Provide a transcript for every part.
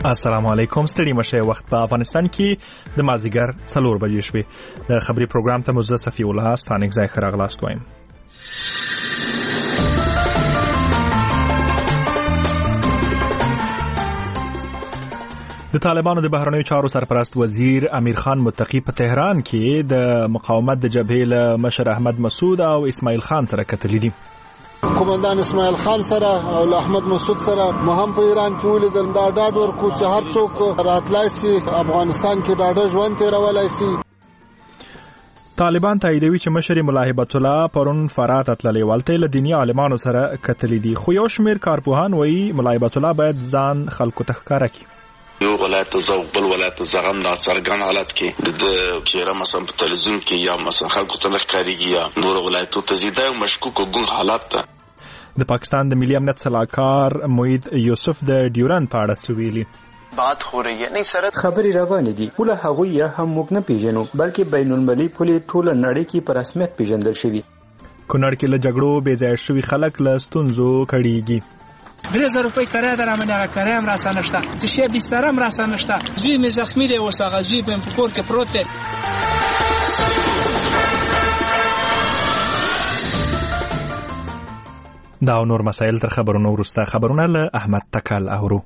السلام علیکم. ستړي مشه. وخت په افغانستان کې د مازیګر 4 بجې شوې. د خبري پروګرام ته مزه صفی الله ستانک ځای خراغلاست وایم. د طالبانو د بهرنیو چارو سرپرست وزیر امیر خان متقی په تهران کې د مقاومت د جبهې له مشر احمد مسعود او اسماعیل خان سره کتلې دي. قومندان اسماعیل خان سره او احمد مسعود سره مهم په ایران کې ولیدل. دا ډاډ ورکو چې هر څوک راتلای شي افغانستان کې ډاډه ژوند تیرولای شي. طالبان تاییدوي چې مشر ملا هیبت الله پرون فرات تللی ولته له دینی عالمانو سره کتلې دي. خو یو شمیر کارپوهان وایي ملا هیبت الله باید ځان خلکو ته ښکاره کړي. یو ولایت زوغ بل ولایت زغم د څرګند حالت کې د چیرې مثلا په تلویزیون کې یا مثلا خلکو ته ښکاریږي یا نور ولایتو ته زیاده مشکوک او ګون حالت ته. د پاکستان د ملي امنیت صلاحکار موید یوسف د ډیورن په اړه سویلي بات هو رہی ہے نہیں سره خبري روانې دي. ټول هغه یا هم موږ نه پیژنو بلکې بین المللي پولې ټول نړۍ کې په رسمیت پیژندل شوی. کونړ کې له جګړو بې ځای شوي خلک له ستونزو کړيږي. 3000 روپۍ کرایه درامنه کرایه هم راسه نشته. څه شی بستر هم راسه نشته. زوی مې زخمی دی اوسه زوی په کور کې پروت دی. دا نور مسائل تر خبرونو وروسته. خبرونه له احمد تکل اورو.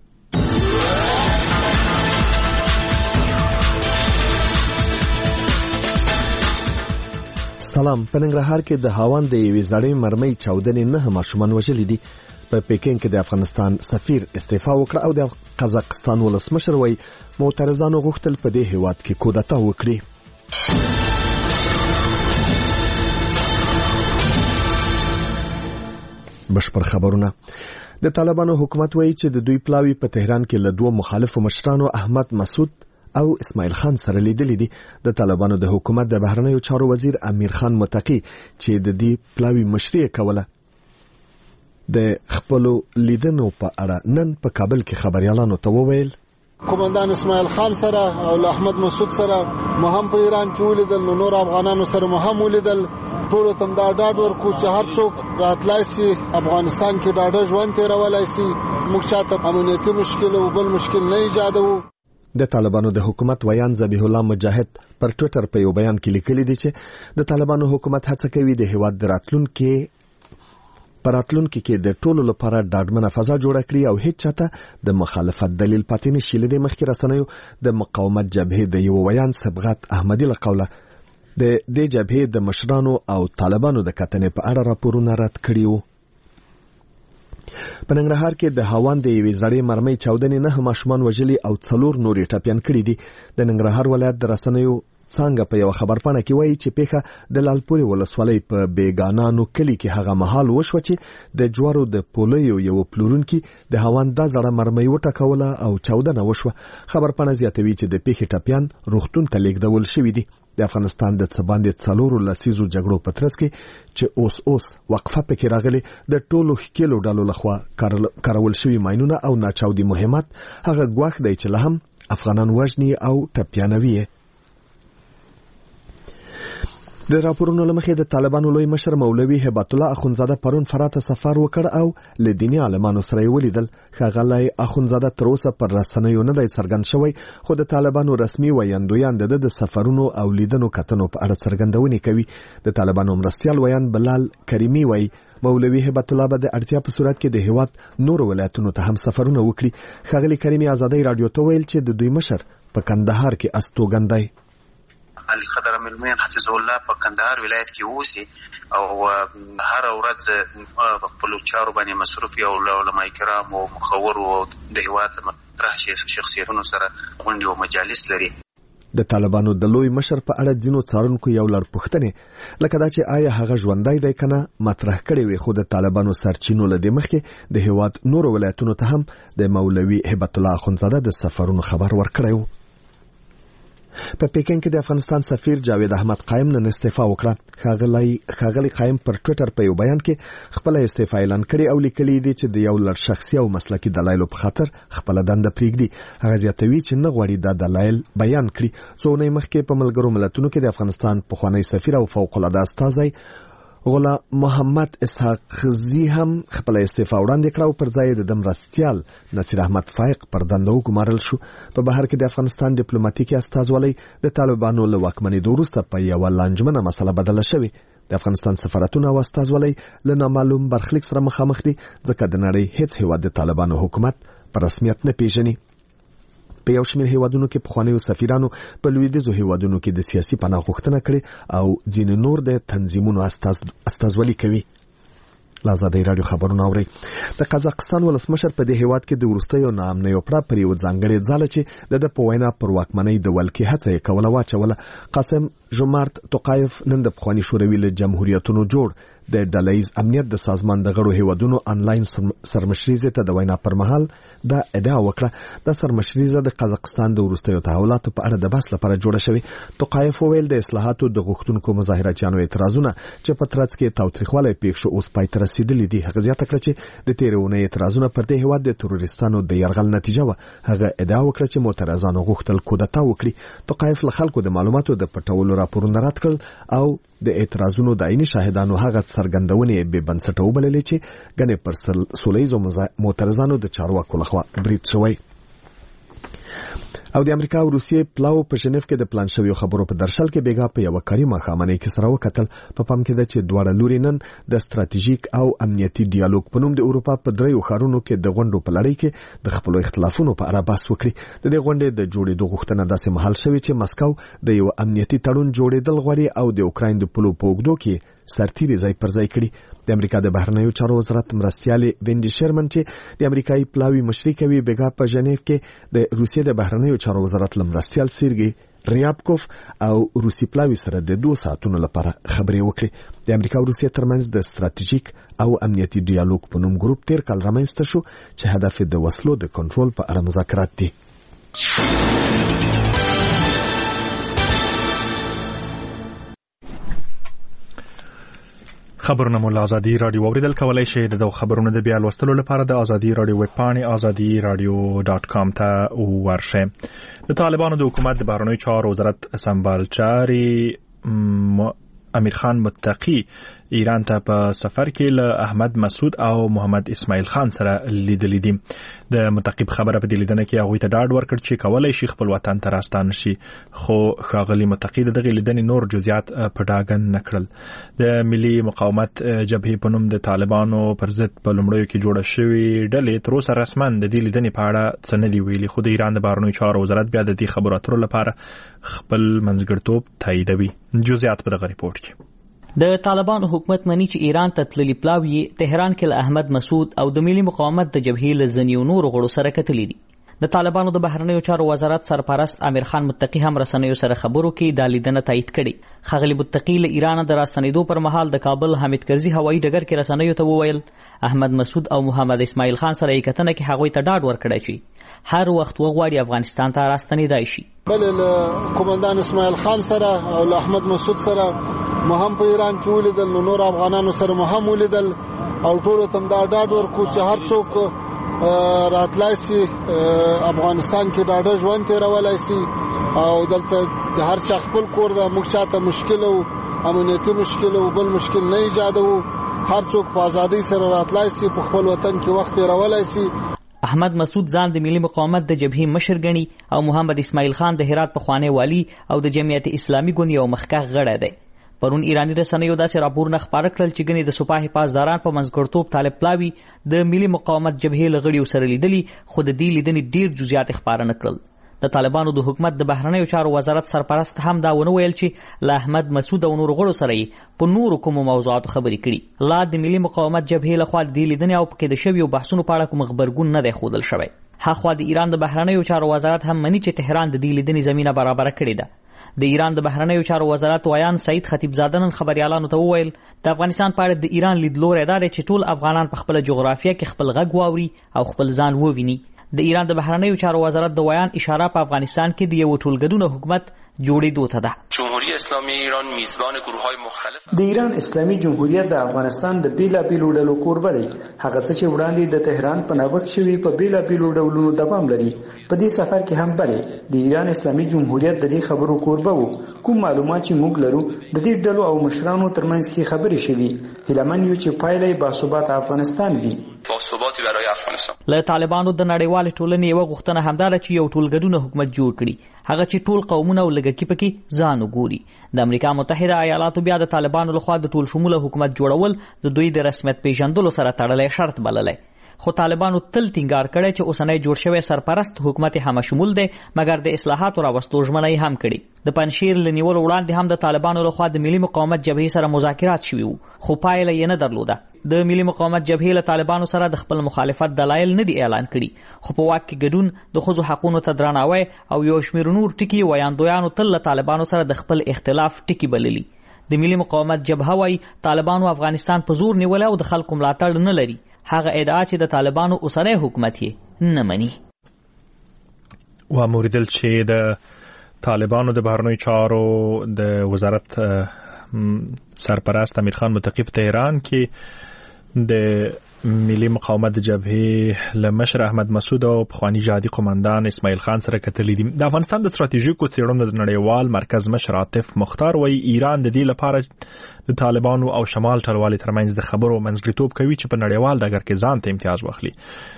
سلام. په ننګرهار کې د هاوان د یوې زړې مرمۍ چاودنې 9 ماشومان وژلي دي. په پکین کې د افغانستان سفیر استعفا وکړه او د قزاقستان ولسمشر وای معترضانو غوښتل په دې هیواد کې کودتا وکړي. بشپړ خبرونه. د طالبانو حکومت وایي چې د دوی پلاوی په تهران کې له دوه مخالفو مشرانو احمد مسعود او اسماعیل خان سره لیدلې دي. د طالبانو د حکومت د بهرنیو چارو وزیر امیر خان متقی چې د دې پلاوی مشري کوله د خپل لیدنو په اړه نن په کابل کې خبريالانو ته وویل. قومندان اسماعیل خان سره او احمد مسعود سره مهم په ایران کې ولیدل. نور افغانانو سره مهم ولیدل. ټول تم دا ډاډ ورکو چې هر څوک راتلای شي افغانستان کې ډاډه ژوند تیرولای شي. موږ چاته امنیتي مشکل او بل مشکل نه ایجادو. د طالبانو د حکومت ویان ذبیح الله مجاهد پر ټوئیټر په یو بیان کې لیکلي دي چې د طالبانو حکومت هڅه کوي د هیواد د راتلونکو کې د ټولو لپاره ډاډمنه فضا جوړه کړي او هیڅ چاته د مخالفت دلیل پاتې نشي. لدې مخکې رسنیو د مقاومت جبهې د یو ویان صبغت احمدی له قوله د دې جبهې د مشرانو او طالبانو د کتنې په اړه راپورونه رد کړي وو. په ننګرهار کې د هاوان د یوې زړې مرمۍ چاودنې 9 ماشومان وژلي او 4 نورې ټپيان کړي دي. د ننګرهار ولایت د رسنیو څنګه په یو خبرپاڼه کې وایي چې پیښه د لالپوري ولسوالۍ په بیگانانو کلی کې هغه مهال وشو چې د جوارو د پولیو یو پلورونکي د هاوان د زړه مرمۍ وټکوله او چاودنه وشوه. خبرپاڼه زیاتوي چې د پیښې ټپيان روغتون ته لیږدول شوي دي. د افغانستان د څباندې 4 لسیزو جګړو په ترڅ کې چې اوس وقفه پکې راغلي د ټولو ښکېلو ډلو لخوا کارول شوي ماینونه او ناچاودي مهمات هغه ګواښ دی چې له هم افغانان وژني او ټپيانوي. د راپورونو لمخې د طالبانو لوی مشر مولوي هیبت الله اخونزاده پرون فرات سفر وکړ او له دینی عالمانو سره ولیدل. ښاغلی اخونزاده تر اوسه پر رسنیو نه دی څرګند شوی خو د طالبانو رسمي ویاندویان د سفرونو او لیدنو کتنو په اړه څرګندونې کوي. د طالبانو مرستیال ویان بلال کریمی وایي مولوي هیبت الله به د اړتیا په صورت کې د هیواد نور ولایتونو ته هم سفرونه وکړي. ښاغلی کریمی آزادۍ رادیو ته ویل چې د دوی مشر په کندهار کې استوګندای علي خضر ملمین حفظه الله په کندهار ولایت کې اوسي او هر ورځ په خپل چارو باندې مصروف او علماء کرام او مخور او د هیواد مطرح شخصیتونو سره غونډې او مجالس لري. د طالبانو د لوی مشر په اړه ځینو څارونکو یو لړ پوښتنې لکه دا چې آیا هغه ژوندۍ دی کنه مطرح کړي وي. خو د طالبانو سرچینو له دې مخکې د هیواد نور ولایتونو ته هم د مولوي هیبت الله اخونزاده د سفرونو خبر ورکړی و. په پکین کې د افغانستان سفیر جاوید احمد قائم نن استعفا وکړه. ښاغلی قائم پر ټوئیټر په یو بیان کې خپل استعفا اعلان کړي او لیکلي دي چې د یو لړ شخصي او مسلکي دلایلو په خاطر خپل دنده پریږدي. هغه زیاتوي چې نه غواړي دا دلایل بیان کړي. څو نه مخکې په ملګرو ملتونو کې د افغانستان پخوانی سفیر او فوق العاده استاذ غلام محمد اسحاق خزي هم خپل استعفا وړاندې کړه او پر ځای د مرستیال نصیر احمد فائق پر دنده وګمارل شو. په بهر کې د افغانستان ډیپلوماټیکي استازولۍ د طالبانو له واکمنۍ وروسته په یو لانجمنه مسله بدله شوې. د افغانستان سفارتونه او استازولۍ له نامعلوم برخلیک سره مخامخ دي ځکه د نړۍ هیڅ هیواد د طالبانو حکومت په رسمیت نه پیژني. په یو شمېر هیوادونو کې پخوانیو سفیرانو په لویدیځو هیوادونو کې د سیاسي پناه غوښتنه کړې او ځینې نور د تنظیمونو استازولي کوي. لازادۍ رادیو خبرونه اوري. د قزاقستان ولسمشر په دې هیواد کې د وروستیو ناامنیو پړه پر یو ځانګړي ځاله چې د په وینا پر واکمنۍ د ولکې هڅه یې کوله واچوله. قاسم جمارت توقایف نن د پخواني شوروي له جمهوریتونو جوړ د ډلهیز امنیت د سازمان د غړو هیوادونو انلاین سرمشریزه ته د وینا پر مهال دا ادعا وکړه د سرمشریزه د قزاقستان د وروستیو تحولاتو په اړه د بحث لپاره جوړه شوې. توقایف ویل د اصلاحاتو د غوښتونکو مظاهرچیانو اعتراضونه چې په ترڅ کې تاوتریخوالی پیښ شو اوس پای ته رسیدلي دي. هغه زیاته کړه چې د تېرې اونۍ اعتراضونه پر دې هیواد د تروریستانو د یرغل نتیجه وه. هغه ادعا وکړه چې معترضانو غوښتل کودتا وکړي. توقایف له خلکو د معلوماتو د پټولو راپورونه رد کړل او د اعتراضونو د عیني شاهدانو هغه څرګندونې بې بنسټه وبللې چې ګنې پر سولیزو معترضانو د چارواکو لخوا برید شوی. او د امریکا او روسیې پلاو په ژنیف کې د پلان شویو خبرو په درشل کې بیګا په یو کاري ماښامنۍ کې سره وکتل. په پام کې ده چې دواړه لوري نن د ستراتیژیک او امنیتي ډیالوګ په نوم د اروپا په دریو ښارونو کې د غونډو په لړۍ کې د خپلو اختلافونو په اړه بحث وکړي. د دې غونډې د جوړېدو غوښتنه داسې مهال شوې چې مسکو د یو امنیتي تړون جوړېدل غواړي او د اوکراین د پولو په اوږدو کې سرتیري ځای پر ځای کړي. د امریکا د بهرنیو چارو وزارت مرستیالې وینډي شرمن چې د امریکایي پلاوي مشري کوي بیګا په ژنیف کې د روسیې د بهرنیو چارو وزارت مرستیال سیرګي ریابکوف او روسي پلاوي سره د 2 ساعتونو لپاره خبرې وکړي. د امریکا او روسیې ترمنځ د ستراتیژیک او امنیتي ډیالوګ په نوم ګروپ تیر کال رامنځته شو چې هدف د وسلو د کنټرول په اړه مذاکرات دي. خبرونه مو له ازادي رادیو اوریدل کولای شئ. د خبرونو د بیا لوستلو لپاره د ازادي رادیو ویب پاڼې azadi-radio.com ته ورشئ. د طالبانو د حکومت د بهرنیو چارو وزارت سمبالچاري امیر خان متقی ایران ته په سفر کې له احمد مسعود او محمد اسماعیل خان سره لیدلې دي. د متقی خبره په دې لیدنه کې هغه ته ډاډ ورکړ چې کولای شي خپل وطن ته راستانه شي، خو ښاغلي متقی دغه لیدنې نور جزئیات په ډاګه نه کړل. د ملي مقاومت جبهې په نوم د طالبانو پر ضد په لومړیو کې جوړه شوې ډلې تر اوسه رسما د دې لیدنې په اړه څه نه دي ویلي، خو د ایران د بهرنیو چارو وزارت بیا د دې خبرو اترو لپاره خپل منځګړیتوب تاییدوي. جزئیات په دغه ریپورت کې. د طالبانو حکومت مني چې ایران ته تللي پلاوي تهران کې له احمد مسعود او د ملي مقاومت د جبهې له ځینو نورو غړو سره کتلي دي. د طالبانو د بهرنیو چارو وزارت سرپرست امیر خان متقی هم رسنیو سره خبرو کې د لیدنه تایید کړي. ښاغلي متقی له ایران د راستنېدو پر مهال د کابل حامد کرزي هوایي ډګر کې رسنیو ته وویل احمد مسعود او محمد اسماعیل خان سره یې کتنه کې هغوی ته ډاډ ورکړی چې هر وخت وغواړي افغانستان ته راستنېدای شي. بل له قومندان اسماعیل خان سره او له احمد مسعود سره مهم په ایران کې ولیدل، نور افغانانو سره مهم ولیدل او ټول ته دا ډاډ ورکو چې هر څوک راتلای شي افغانستان کې ډاډه ژوند تیرولای شي او دلته هر چا خپل کور د موږ چاته مشکل او امنیتي مشکل او بل مشکل نه ایجادو، هر څوک په ازادي سره راتلای شي په خپل وطن کې وخت تیرولای شي. احمد مسعود ځان د ملي مقاومت د جبهې مشر ګڼي او محمد اسماعیل خان د هرات پخوانی والی او د جمعیت اسلامي ګوند یو مخکښ غړی دی. پرون ایرانی رسنیو داسې راپورونه خپاره کړل چې ګنې د سپاه حفاظداران په منځګړیتوب طالب پلاوي د ملي مقاومت جبهې له غړیو سره لیدلي، خو د دې لیدنې ډیر جزئیات خپاره نه کړل. د طالبانو د حکومت د بهرنیو چارو وزارت سرپرست هم دا ونه ویل چې له احمد مسعود او نورو غړو سره یې په نورو کومو موضوعاتو خبرې کړي. لا د ملي مقاومت جبهې لخوا د دې لیدنې او پکې د شویو بحثونو په اړه کوم خبرګون نه دی ښودل شوی. هاخوا د ایران د بهرنیو چارو وزارت هم مني چې تهران د دې لیدنې زمینه برابره کړې ده. د ایران د بهرنیو چارو وزارت ویان سعید خطیبزاده نن خبريالانو ته وویل د افغانستان په اړه د ایران لیدلوری دا دی چې ټول افغانان په خپل جغرافیه کې خپل غږ واوري او خپل ځان وویني. د ایران د بهرنیو چارو وزارت د ویان اشاره په افغانستان کې د یو ټولګډون حکومت جوړېدو ته ده. جمهوری اسلامی ایران میزبان گروه‌های مختلف د ایران اسلامي جمهوریت د افغانستان د بیلابیلو ډلو کوربه دی. هغه څه چې وړاندې د تهران په نوښت شوي په بیلابیلو ډولونو دوام لري. په دې سفر کې هم بلې د ایران اسلامي جمهوریت د دې خبرو کوربه وو. کوم معلومات چې موږ لرو د دې ډلو او مشرانو ترمنځ کې خبرې شوي. هیلهمن یو چې پایله یې باثباته افغانستان وي. باثباتی برای افغانستان. له طالبانو د نړیوال ټولنې یو غوښتنه همدا ده چې یو ټولګډون حکومت جوړ کړي. هغه چې ټول قومونه او لږکي پکې ځان وګوري. د امریکا متحده ایالاتو بیا د طالبانو لخوا د ټول شموله حکومت جوړول د دوی د رسمیت پیژندلو سره تړلی شرط بللی. خو طالبانو تل ټینګار کړی چې اوسنی جوړ شوی سرپرست حکومت همه شمول دی، مګر د اصلاحاتو راوستلو ژمنه یې هم کړې. د پنجشیر له نیولو وړاندې هم د طالبانو لخوا د ملي مقاومت جبهې سره مذاکرات شوي وو، خو پایله یې نه درلوده. د ملي مقاومت جبهې له طالبانو سره د خپل مخالفت دلایل نه دي اعلان کړي، خو په واک کې ګډون، د ښځو حقونو ته درناوی او یو شمېر نور ټکي ویاندویانو تل له طالبانو سره د خپل اختلاف ټکي بللي. د ملي مقاومت جبهه وايي طالبانو افغانستان په زور نیولی او د خلکو ملاتړ نه لري. هغه ادعا چې د طالبانو اوسنی حکومت یې نه مني. واوریدل چې د طالبانو د بهرنیو چارو د وزارت سرپرست امیر خان متقی په تهران کې د ملي مقاومت جبهې له مشر احمد مسعود او پخوانی جهادي قومندان اسماعیل خان سره کتلې دي. د افغانستان د ستراتیژیکو څېړنو د نړیوال مرکز مشر عاطف مختار وایي ایران د دې لپاره د طالبانو او شمال ټلوالې ترمنځ د خبرو منځګړیتوب کوي چې په نړیوال ډګر کې ځان ته امتیاز واخلي.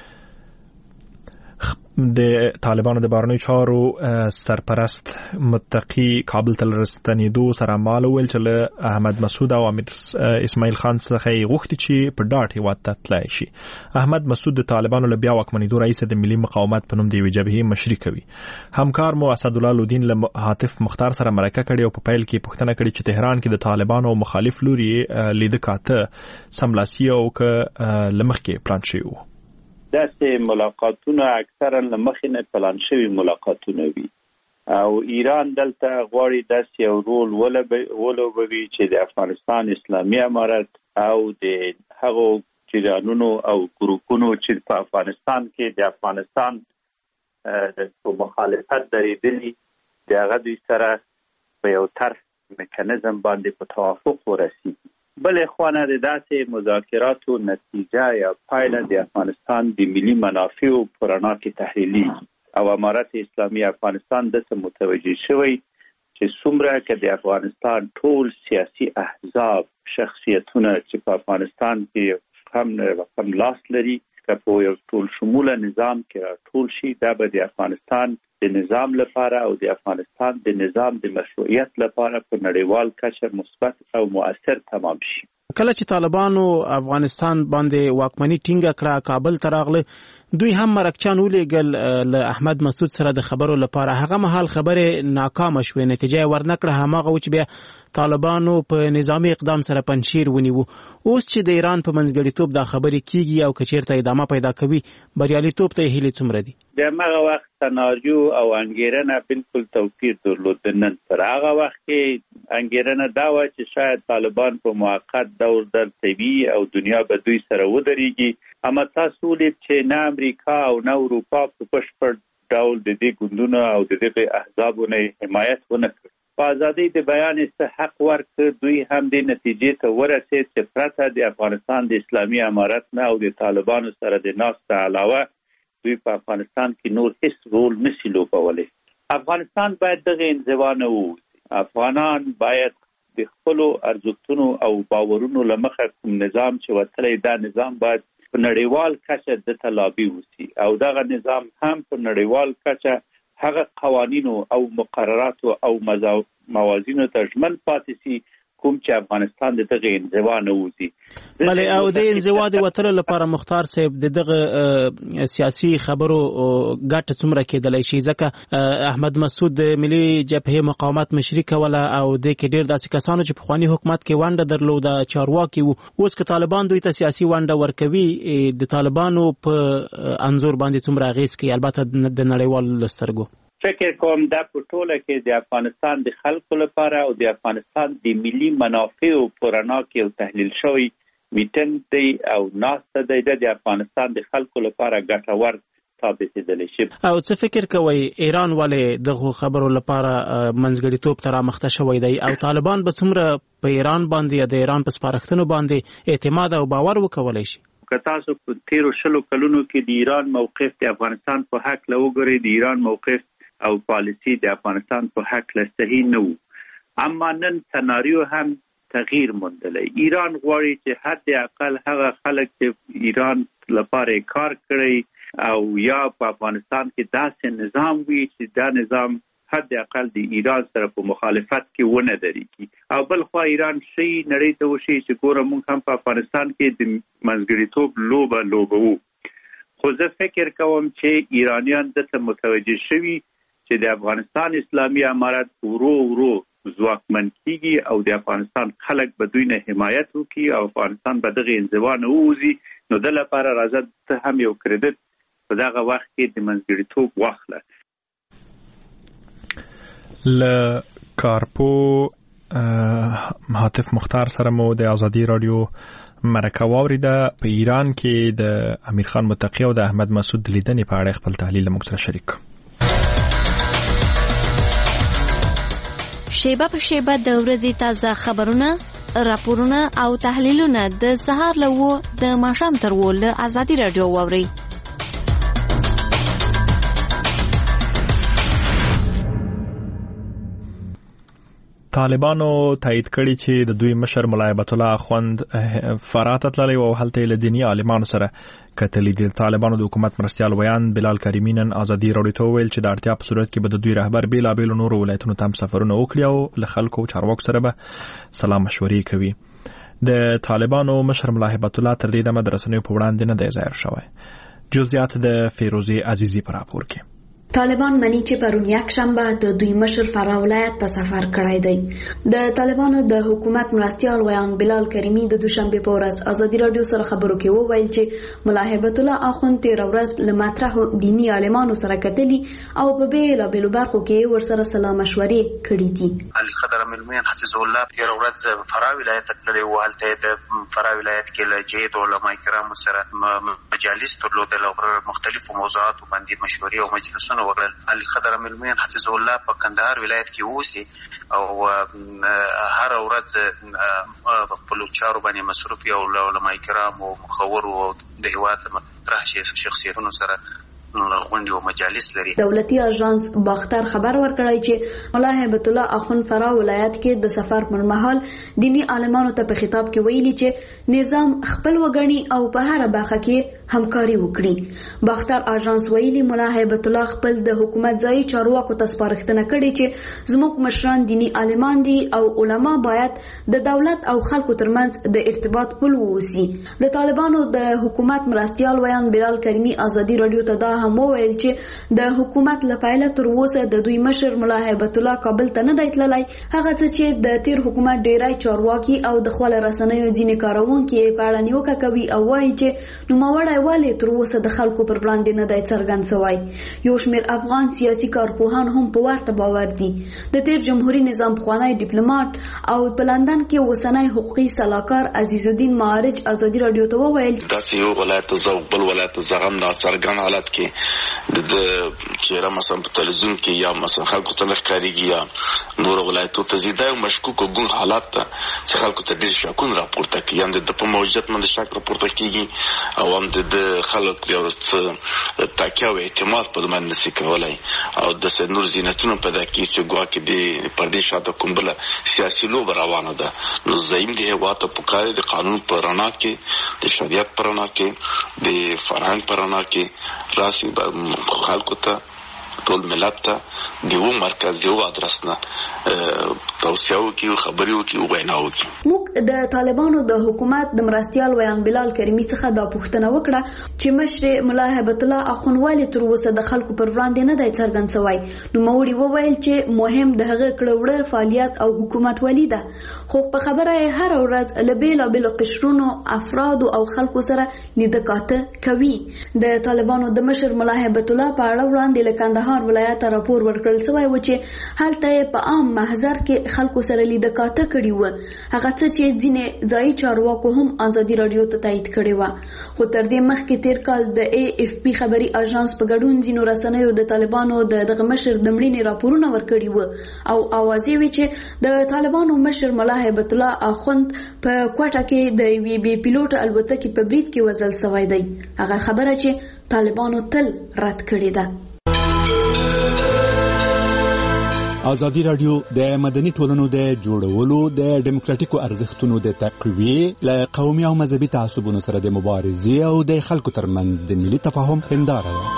د طالبانو د بهرنیو چارو سرپرست متقی کابل ته رسېدو سره مال ویل چې له احمد مسعود او امیر اسماعیل خان څخه یې غوښتي چې په ډاډ هېواد ته تللی شي. احمد مسعود د طالبانو له بیا واکمنېدو راهیسې د ملي مقاومت په نوم د یوې جبهې مشري کوي. همکار مو اسدالله لودین له عاطف مختار سره مرکه کړې او په پیل کې پوښتنه کړې چې تهران کې د طالبانو او مخالف لوري لیده کاته سملاسي او که له مخکې پلان شوي وو. داسې ملاقاتونه اکثرا له مخې نه پلان شوي ملاقاتونه وي او ایران دلته غواړي داسې یو رول ولوبوي چې د افغانستان اسلامي امارت او د هغو جریانونو او ګروپونو چې په افغانستان کې د افغانستان په مخالفت درېدلي د هغه دوی سره په یو طرح میکانیزم باندې په توافق ورسیږي. بلې خوانه د داسې مذاکراتو نتیجه یا پایله د افغانستان د ملي منافعو په رڼا کې تحلیلیږي او امارت اسلامي افغانستان داسې متوجه شوی چې څومره که د افغانستان ټول سیاسي احزاب شخصیتونه چې په افغانستان کې هم لاس لري که په یو ټول شموله نظام کې ټول شي، دا به د افغانستان د نظام لپاره او د افغانستان د نظام د مشروعیت لپاره په نړیوال کچه مثبت او مؤثر تمام شي. کله چې طالبانو افغانستان باندې واکمني ټینګه کړه، کابل ته راغله، دوی هم مرکچان ولېږل له احمد مسعود سره د خبرو لپاره. هغه مهال خبرې ناکامه شوې، نتیجه یې ورنکړه. هماغه و چې بیا طالبانو په نظامي اقدام سره پنجشیر ونیو. اوس چې د ایران په منځګړیتوب دا خبرې کیږي او که چېرته ادامه پیدا کوي، بریالیتوب ته یې هیلې څومره دي؟ د هماغه وخت سناریو او انګیرنه بالکل توپیر درلود. نن تر هغه وخت کې انګیرنه دا وه چې شاید طالبان په موقت دور دلته وي او دنیا به دوی سره ودرېږي. اما تاسو ولید چې نه امریکا او نه اروپا په بشپړ ډول د دې ګوندونو او د دغه احزابو نه حمایت ونه کړ. په ازادۍ د بیان حق ورکړ. دوی هم د نتیجې ته ورسېد چې پرته د افغانستان د اسلامي امارت نه او د طالبانو سره د ناستې علاوه دوی په افغانستان کې نور هیڅ رول نشي لوبولی. افغانستان باید دغه انزوا نه ووځي. افغانان باید د خپلو ارزښتونو او باورونو له مخه کوم نظام چې وتلی، دا نظام باید په نړیوال کچه دته لابي وسي او دغه نظام هم په نړیوال کچه هغه قوانینو او مقرراتو او موازینو ته ژمن پاتې سي کوم چې افغانستان د دغه انزوا نه وځي. بلې او د انزوا د وتلو لپاره مختار صاحب د دغه سیاسي خبرو ګټه څومره کېدلی شي؟ ځکه احمد مسعود د ملي جبهې مقاومت مشري کوله او د کې ډېر داسې کسانو چې پخواني حکومت کې ونډه درلوده چارواکي وو. اوس که طالبان دوی ته سیاسي ونډه ورکوي، د طالبانو په انځور باندې څومره اغېز کوي؟ البته د نړیوالو سترګو فکر کوم دا په ټوله کې د افغانستان د خلکو لپاره او د افغانستان د ملي منافعو په رڼا کې یو تحلیل شوی میټنګ دی او ناسته دی. د افغانستان د خلکو لپاره ګټور ثابتېدلی شي. او څه فکر کوي ایران ولې دغه خبرو لپاره منځګړیتوب تر مخته شوی دی او طالبان به څومره په ایران باندې یا د ایران په سپارښتنو باندې اعتماد او باور وکولای شي؟ که تاسو په تیرو 20 کلونو کې د ایران موقف د افغانستان په حق له وګورئ، د ایران موقف او پالیسی د افغانستان په حق له صحیح نه وو، اما نن سناریو هم تغییر موندلی. ایران غواړي چې حد اقل هغه خلک چې ایران لپاره کار کړی او یا په افغانستان کې داسې نظام وي چې دا نظام حد اقل د ایران سره په مخالفت کې ونه درېږي، او بل خوا ایران شي نړۍ ته وشي چې ګوره موږ هم په افغانستان کې د منځګړیتوب لوبه وو. خو زه فکر کوم چې ایرانیان دته متوجه شوي چې د افغانستان اسلامي امارت ورو ځواکمن کیږي او د افغانستان خلک به دوی نه حمایت وکړي او افغانستان به دغه انزوا نه ووځي، نو د لپاره راځه ته هم یو کریډټ په دغه وخت کې د منځګړیتوب واخله. ل کارپو هاتف مختار سره مو د ازادي رادیو مرکه واوریده. په ایران کې د امیر خان متقی او د احمد مسعود لیدنې په اړه خپل تحلیل موږ سره شریک. شیبه په شیبه د ورځې تازه خبرونه، راپورونه او تحلیلونه د سهار له 9 د ماښام تر 10 له ازادي رادیو واورئ. طالبانو تایید کړي چې د دوی مشر ملا هیبت الله اخوند فرات تللی او هلته له دینی عالمانو سره کتلې دي. طالبانو د حکومت مرستيال ویان بلال کریمی نن ازادي رادیو ته ویل چې د اړتیا په صورت کې به د دوی رهبر بیلابیل نور ولایتونو ته سفرونه وکړي او له خلکو چارواکو سره به سلام مشورې کوي. د طالبانو مشر ملا هیبت الله تر دې دمه د رسنیو په وړاندې نه دی ظاهر شوی. جزئیات د فیروزی عزیزی پر راپور کې. طالبان منی چې پرون یک شنبه د دوی مشر فرا ولایت ته سفر کړی دی. د طالبانو د حکومت مرستيال ویان بلال کریمی د دوشنبه په ورځ ازادي رادیو سره خبرو کې وویل چې ملا هیبت الله اخوند تیر ورځ له مطرح دینی عالمانو سره کتلی او په بیلابیلو برخو کې ورسره سلام مشورې کړې دي. علي خضر ملمین حفظ الله تیر ورځ فرا ولایت ته تللی و، هلته د فرا ولایت کې له جید علماء کرام سره مجالس درلودل او مختلفو موضوعاتو باندې مشورې او مجلسونه وکړل. علي خضر ملمین حفظ الله په کندهار ولایت کې اوسي او هر ورځ په لوچارو باندې مصروف او علماء کرام او مخور او د هیواد مطرح شخصیتونو سره غونډې او مجالس لري. دولتي اژانس باختر خبر ورکړی چې ملا هیبت الله اخوند فرا ولایت کې د سفر پر مهال دینی عالمانو ته په خطاب کې ویلي چې نظام خپل وګڼي او په هر برخه کې همکاري وکړي. باختر اژانس ویلي ملا هیبت الله خپل د حکومت ځای چارواکو ته سپارښتنه کړې چې زموږ مشران دینی عالمان دي او علما باید د دولت او خلکو ترمنځ د ارتباط پل ووسی. د طالبانو د حکومت مرستيال ویان بلال کریمی ازادي رادیو ته هم وویل چې د حکومت لپاره تر اوسه د دوی مشر ملا هیبت الله کابل ته نه دی تللی. هغه څه چې د تیر حکومت ډیری چارواکي او د خپل رسنیو ځینې کارونکي په اړه نیوکه کوي او وایي چې نوموړی ولې تر اوسه د خلکو پر وړاندې نه دی څرګند شوی. یو شمېر افغان سیاسي کارپوهان هم په ورته باور دي. د تیر جمهوریت نظام پخوانی ډیپلوماټ او په لندن کې اوسنی حقوقي سلاکار عزیز الدین معارج ازادي رادیو ته وویل داسې یو ولایت زو بل ولایت زغم دا څرګند حالت کې د چیرې مثلا په تلویزیون کې یا مثلا خلکو ته ښکاریږي یا نور ولایتو ته زیاده مشکوک ګون حالات ته چې خلکو ته ډیر شکون راپورته کوي، هم د په موجودیت باندې شک راپورته کیږي او هم د خلکو یو څه تاکي او اعتماد په باندې نشي کولای او د نور زینتونو په دکی چې ګواکې د پردي شاته کوم بل سیاسي لوب روانه ده. نو زایم دی واته پکاره د قانون پر رڼا کې د شریعت پر رڼا کې د فرهنګ پر رڼا کې راسي خلکو ته ټول ملت ته دیو مرکز دیو ادرس نه توصیو کې خبرو کې ویناو کې. موږ د طالبانو د حکومت د مرستيال ویان بلال کریمی څخه دا پوښتنه وکړه چې مشر ملا هیبت الله اخوند ولې تر اوسه د خلکو پر وړاندې نه دی څرګند شوی. نو موري وویل چې مهم د هغه کړوړه فعالیت او حکومت ولیده، خو په خبره هر ورځ لبیل بل قشرونو افراد او خلکو سره لیدکاته کوي. د طالبانو د مشر ملا هیبت الله په اړه وړاندې له کندهار ولایت راپور ورکړل شوی و چې هلته په عام محضر کې خلکو سره لیده کاته کړي و، هغه څه چې ځینې ځایي چارواکو هم ازادي رادیو ته تایید کړي و. خو تر دې مخکې تیر کال د AFP خبري اژانس په ګډون ځینو رسنیو د طالبانو دغه مشر د مړینې راپورونه ورکړي و او اوازې وی چې د طالبانو مشر ملا هیبت الله اخوند په کوټه کې د یوې بي پیلوټ الوتکې په برید کې وژل شوی دی. هغه خبره چې طالبانو تل رد کړې ده. ازادي رادیو د مدني ټولنو د جوړولو د ډیموکراتیکو ارزښتونو د تقویې له قومي او مذهبي تعصبونو سره د مبارزې او د خلکو ترمنځ د ملي تفاهم هنداره ده.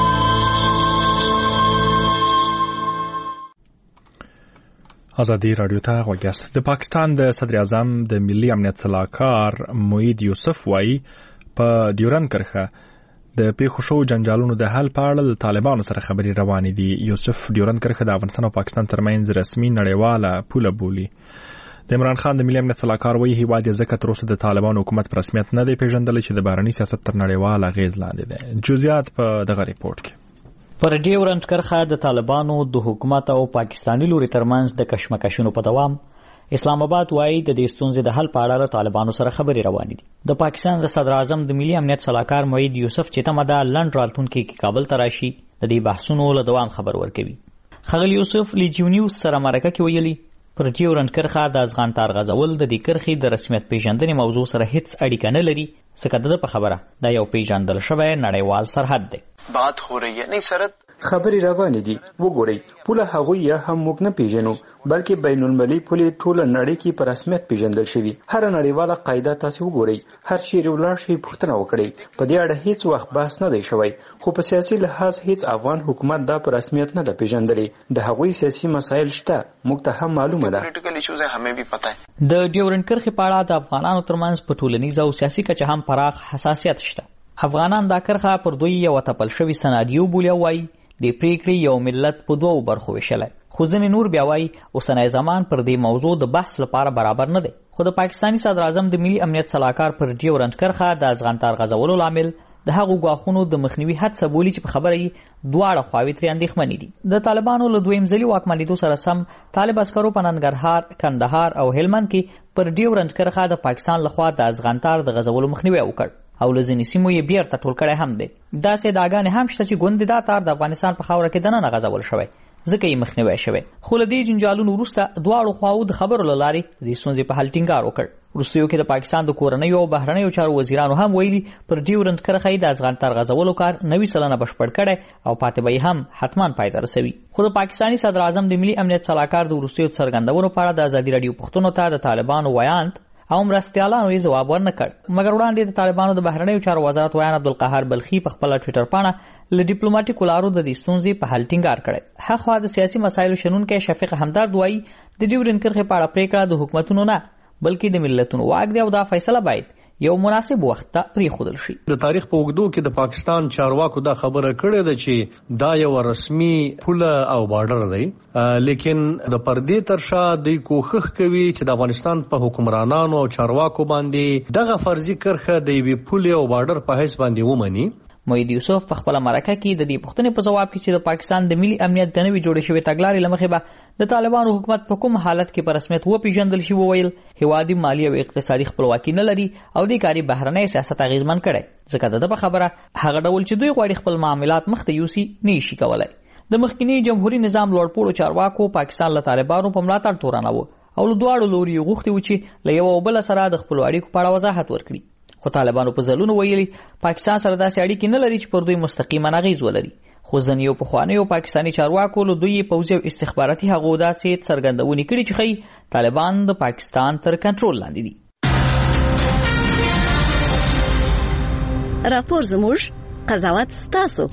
ازادي رادیو ته غوږ یاست. د پاکستان د صدر اعظم د ملي امنیت صلاحکار موید یوسف وایي په ډیورند کرښه د پیښو شو جنجالونو د حل په اړه د طالبانو سره خبرې روانې دي. یوسف ډیورند کرښه د افغانستان او پاکستان ترمنځ رسمي نړیواله پوله بولي. د عمران خان د ملي امنیت صلاحکار وایي هیواد یې ځکه تر اوسه د طالبانو حکومت په رسمیت نه دی پیژندلی چې د بهرني سیاست تر نړیوال اغیز لاندې دی. جزئیات په دغه ریپورت کې. پر ډیورند کرښه د طالبانو د حکومت او پاکستاني لوري ترمنځ د کشمکشونو په دوام اسلام آباد وایي د دې ستونزې د حل په اړه طالبانو سره خبرې روانې دي. د پاکستان د صدر اعظم د ملي امنیت صلاحکار موید یوسف چې تمه ده لنډ راتلونکي کې کابل ته راشي د دې بحثونو له دوام خبر ورکوي. ښاغلي یوسف له جیو نیوز سره مرکه کې ویلي پر ډیورند کرښه د افغان تار غزول د دې کرښې د رسمیت پیژندنې موضوع سره هیڅ اړیکه نه لري ځکه د په خبره دا یو پیژندل شوی نړیوال سرحد دی. بات هو رہی ہے نہیں سرحد خبرې روانې دي. وګورئ پوله هغوی یا هم موږ نه پیژنو بلکې بین المللي پولې ټوله نړۍ کې په رسمیت پیژندل شوي. هر نړیواله قاعده تاسو وګورئ، هر چیرې ولاړ شئ پوښتنه وکړئ. په دې اړه هیڅ وخت بحث نه دی شوی، خو په سیاسي لحاظ هیڅ افغان حکومت دا په رسمیت نه ده پیژندلی. د هغوی سیاسي مسایل شته، موږ ته هم معلومه ده. د ډیورند کرښې په اړه د افغانانو ترمنځ په ټولنیز او سیاسي کچه هم پراخ حساسیت شته. افغانان دا کرښه پر دوی یو تپل شوی سناریو بولي او وایي د پریکړې یو ملت په دوو برخو ویشلی. خو ځینې نور بیا وایي اوسنی زمان پر دې موضوع د بحث لپاره برابر نه دی. خو د پاکستاني صدر اعظم د ملي امنیت صلاحکار پر ډیورند کرښه د افغان تار غزولو لامل د هغو ګواښونو د مخنیوي هڅه بولي چې په خبره یې دواړه خواوې ترې اندېښمنې دي. د طالبانو له دویم ځلي واکمنېدو سره سم طالب عسکرو په ننګرهار، کندهار او هلمند کې پر ډیورند کرښه د پاکستان لخوا د افغان تار د غزولو مخنیوی وکړ او له ځینې سیمو یې بیرته ټول کړی هم دی. داسې ادعاګانې هم شته چې ګوندې دا تار د افغانستان په خاوره کې دننه غځول شوی ځکه یې مخنیوی شوی. خو له دې جنجالونو وروسته دواړو خواوو د خبرو له لارې د دې ستونزې په حل ټینګار وکړ. وروستیو کې د پاکستان د کورنیو او بهرنیو چارو وزیرانو هم ویلي پر ډیورند کرښه یې د افغان تار غځولو کار 90% بشپړ کړی او پاتې به یې هم حتما پای ته رسوي. خو د پاکستاني صدر اعظم د ملي امنیت صلاحکار د وروستیو څرګندونو په اړه د ازادي راډیو پوښتنو ته د طالبانو ویاند او مرستیالانو یې ځواب ورنه کړ. مګر وړاندې د طالبانو د بهرنیو چارو وزارت ویان عبدالقهار بلخي په خپله ټویټر پاڼه له ډیپلوماټیکو لارو د دې ستونزې په حل ټینګار کړی. هاخوا د سیاسي مسایلو شنونکی شفیق همدرد وایي د ډیورند کرښې په اړه پریکړه د حکومتونو نه بلکې د ملتونو واک دی او دا فیصله باید یو مناسب وخت ته پریښودل شي. د تاریخ په اوږدو کې د پاکستان چارواکو دا خبره کړې ده چې دا یو رسمي پوله او بارډر دی، لیکن د پردې تر شا دوی کوښښ کوي چې د افغانستان په حکمرانانو او چارواکو باندې دغه فرضي کرښه د یوې پولې او بارډر په حیث باندې ومني. موید یوسف په خپله مرکه کې د دې پوښتنې په ځواب کې چې د پاکستان د ملي امنیت د نوې جوړې شوې تګلارې له مخې به د طالبانو حکومت په کوم حالت کې په رسمیت وپېژندل شي وویل هیواد مالي او اقتصادي خپلواکي نه لري او دې کار یې بهرنی سیاست اغېزمن کړی ځکه د ده په خبره هغه ډول چې دوی غواړي خپل معاملات مخته یوسي نه شي کولی. د مخکینی جمهوري نظام لوړپوړو چارواکو پاکستان له طالبانو په ملاتړ تورناوه او له دواړو لوري یې غوښتي و چې له یوه او بله سره د خپلو اړیکو په اړه وضاحت ورکړي. خو طالبانو په ځلونو ویلي پاکستان سره داسې اړیکې نه لري چې پر دوی مستقیما اغیز ولري. خو ځینې پخوانیو پاکستاني چارواکو له دوی پوځي او استخباراتي هغو داسې څرګندونې کړي چې ښایي طالبان د پاکستان تر کنټرول لاندې دي. راپور زموږ، قضاوت ستاسو.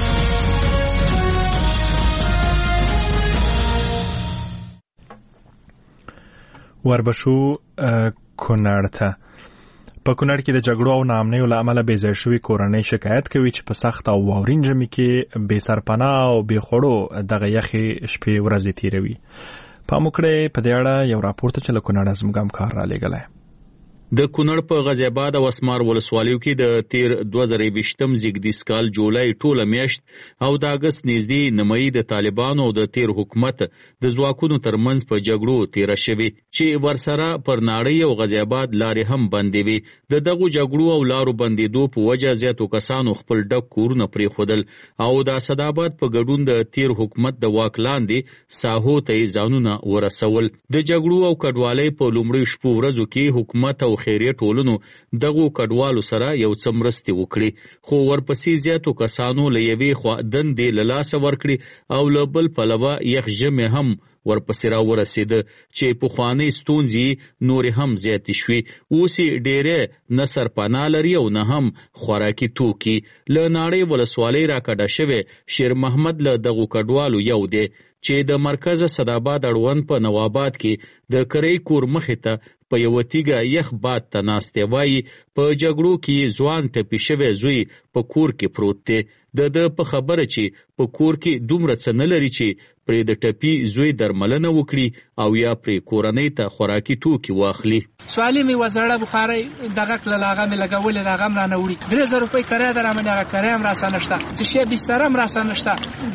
وربشو کونړ ته. په کونړ کې د جګړو او ناامنیو له امله بې ځای شوي کورنۍ شکایت کوي چې په سخت او واورین ژمي کې بې سرپناه او بې خوړو دغه یخې شپې ورځې تیروي. پام وکړئ په دې اړه یو راپور ته چې له کونړه زموږ همکار را لېږلی. د کونړ په غازی آباد او اسمار ولسوالیو کې د تیر 2020م زیږدیز کال جولای ټوله میاشت او د اگست نږدې نیمایي د طالبانو او د تیر حکومت د ځواکونو ترمنځ په جګړو تیره شوې چې ورسره پر ناړۍ او غازی آباد لارې هم بندې وې. د دغو جګړو او لارو بندېدو په وجه زیاتو کسانو خپل ډک کورونه پرېښودل او د اسداباد په ګډون د تیر حکومت د واک لاندې ساحو ته ځانونه ورسول. د جګړو او کډوالۍ په لومړیو شپو ورځو کې حکومت او خیریه ټولنو دغو کډوالو سره یو څه مرستې وکړي، خو ورپسې زیاتو کسانو له یوې خوا دندې له لاسه ورکړي او له بل پلوه یخ ژمي هم ورپسې راورسېده چې پخوانۍ ستونزې نورې هم زیاتې شوې. اوس یې ډېری نه سرپناه لري او نه هم خوراکي توکي. له ناړۍ ولسوالۍ راکډه شوې شیر محمد له دغو کډوالو یو دی چې د مرکز صداباد اړوند په نواباد کې د کرۍ کور مخې ته په یوه تیږه یخ باد ته ناستی. وایي په جګړو کې ځوان ټپي شوی زوی په کور کې پروت دی. د په خبره چې په کور کې دومره څه نه لري چې پرې د ټپي زوی درملنه وکړي او یا پرې کورنۍ ته خوراکي توکي واخلي. سوالي مې وزړه بخاري دغه کله هغه مې لګولې هغه هم رانه وړي. 3000 روپۍ کرایه در باندې هغه کرایه هم راسره نشته، څه شی بستر هم راسره نشته.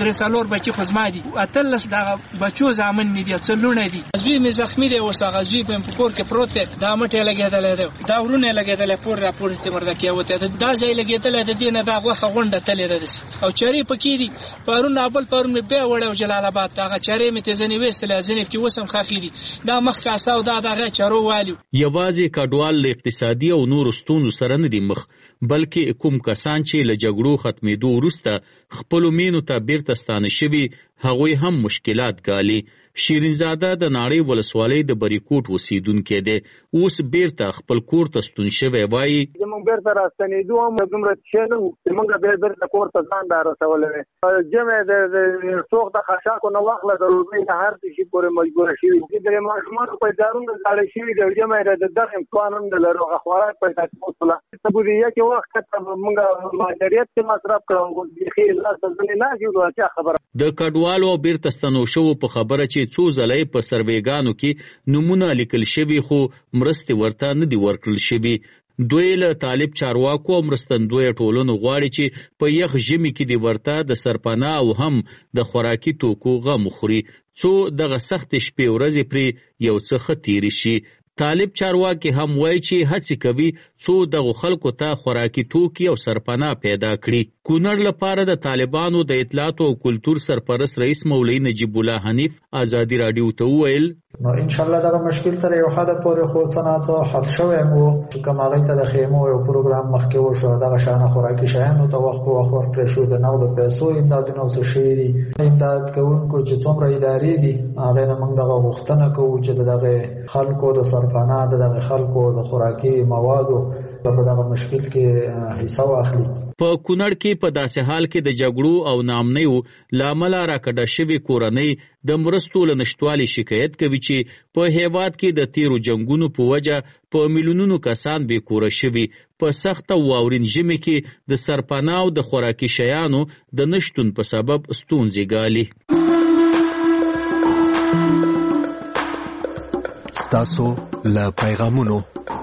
3 بچي خو زما دي، اتلس دغه بچو زامن مې دي، څه لونه دي. زوی مې زخمی دی، اوس هغه زوی په کور کې پروت دی، دا مټه لګېدلې ده، دا ورونه لګېدلې، پور راپور ته مرده کېوته دا ځای لګېدلې د دې نه دا غوښه غونډه تلې ده او چری پکې دي. پرون اول پرون مې به وړو جلال آباد هغه چری مې تزنی وستل ځنې کې وسم خاخې دي، دا مخ کاسه او دا دغه چرو والو. یوازې کډوال له اقتصادي او نور ستونزو سره نه دي مخ، بلکې کوم کسان چې له جګړو ختمېدو وروسته خپلو مینو ته بیرته ستانه شوي هغوی هم مشکلات ګالي. شیرینزاده د ناړۍ ولسوالۍ د بریکوټ اوسیدونکی دی، اوس بیرته خپل کور ته ستون شوی. وایي زموږ بیرته راستنېدو هم دومره ښه نه وو چې موږ بیرته کور ته ځان را رسولی. جمع د څوک د خاشاکو نه واخله د روزۍ نه هر څه شي پورې مجبوره شوي. د ماشومانو په ادارونه زاړه شوي دي، جمع د دغه امکان هم نه لرو هغه خوراک پیدا کوله. په بودیجه کې وخت ته موږ ماجریت کې مصرف کړو، بیخي لاس ځنې نه جوړه چا خبره. د کډوالو او بیرته ستنو شوو په خبره چې څو ځلې په سروېګانو کې نمونه لیکل شوي خو مرستې ورته نه دي ورکړل شوي. دوی له طالب چارواکو او مرستندویه ټولنو غواړي چې په یخ ژمي کې دې ورته د سرپناه او هم د خوراکي توکو غم وخوري، څو دغه سخت شپې ورځې پرې یو څه ښه تېرې شي. طالب چارواکي هم وایي چې هڅې کوي څو دغو خلکو ته خوراکي توکي او سرپناه پیدا کړي. کونړ لپاره د طالبانو د اطلاعاتو او کلتور سرپرست رئیس مولوي نجیب الله حنیف ازادي راډیو ته وویل نو ان شاء الله دغه مشکل تر یو حد پورې خو څنګه حل شوی مو چې کوم هغه ته د خیمو یو پروګرام مخکې وشو، دغه شانه خوراکي شیانو ته وخت په وخت ورکړل شو، د نو د پیسو امدادونه وسو شوی دي. امداد کوونکو چې څومره ادارې دي هغه نه موږ دغه غوښتنه کوو چې دغه خلکو د سرپناه دغه خلکو د خوراکي موادو په دغه مشکل کې حصہ واخلي. په کونړ کې په داسې حال کې د جګړو او ناامنیو لامل راکډه شوی کورنۍ د مرستو له نشټوالي شکایت کوي چې په هیواد کې د تیرو جنگونو په وجه په میلیونونو کسان بې کوره شوي. په سخت او واورین ژمي کې د سرپناه او د خوراکي شیانو د نشتون په سبب ستونزې ګالي. ستاسو له پیغامونو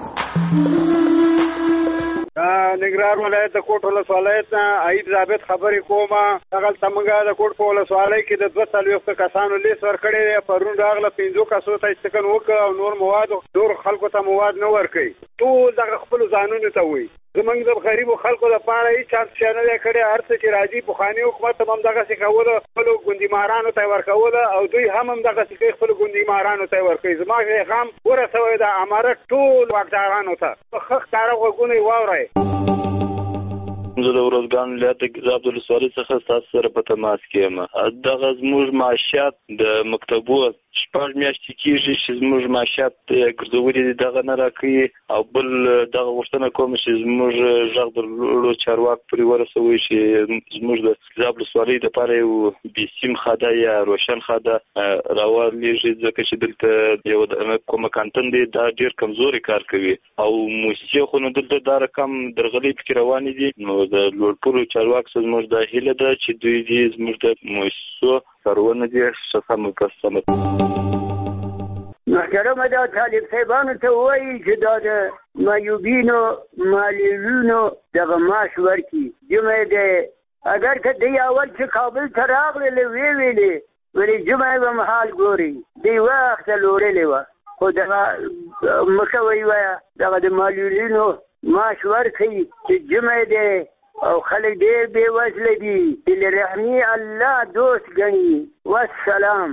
نګران ولایت د کوټ ولسوالۍ ته عید ضابط خبرې کومه. دغلته موږ د کوټ په ولسوالۍ کې د 240 کسانو لیست ورکړی دی. پرون راغله 50 کسو ته استکن وکړه او نور مواد نور خلکو ته مواد نه ورکوي. ټول دغه خپلو ځانونو ته وایي. زمونږ د غریبو خلکو لپاره هېڅ چانس شی نه دی کړی. هر څه چې راځي پخواني حکومت هم همدغسې کوله، خپلو ګوندیمارانو ته یې ورکوله او دوی هم همدغسې کوي، خپلو ګوندیمارانو ته یې ورکوي. زما پیغام ورسوی د امارت ټول واکدارانو ته، په ښه ښکاره غوږونه یې واورئ. زه د ورځګان ولایت د ګیزاب ولسوالۍ څخه ستاسو سره په تماس کې یم. دغه زموږ معاشات د مکتبو 6 میاشتې کېږي چې زموږ معاشات ګرځولي دي، دغه نه راکوي. او بل دغه غوښتنه کوم چې زموږ غږ د لوړو چارواکو پورې ورسوي چې زموږ د ګیزاب ولسوالۍ دپاره یو بېسیم خاده یا روشن خاده راولېږي، ځکه چې دلته یو کومه کانتن دی دا ډېر کمزوري کار کوي او موسسې خو نو دلته دا رقم درغلۍ پکې روانې دي. نو د لوړپوړو چارواکو څخه زموږ دا هیله ده چې دوی دې زموږ د موسسو څارونه دې ښه سمه کړي. محترمه دا طالب صاحبانو ته وایي چې دا د معیوبینو معلولینو دغه معاش ورکړي. جمعه دی اگر که دی اول چې کابل ته راغلې ویلې ولې جمعه به محال ګوري دی وخت لورلې وه خو دغه مخه وایي دغه د معلولینو معاش ورکړي چې جمعه دی او خلک ډېر بې وزله دي دل رحمي الله دوست ګڼي. والسلام.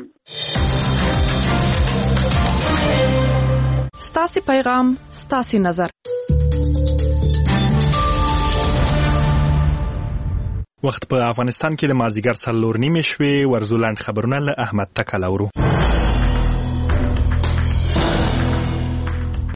ستاسې پیغام ستاسې نظر. وخت په افغانستان کې د مازیګر 4:30 شوې ورزولند خبرونه له احمد تکل اورو.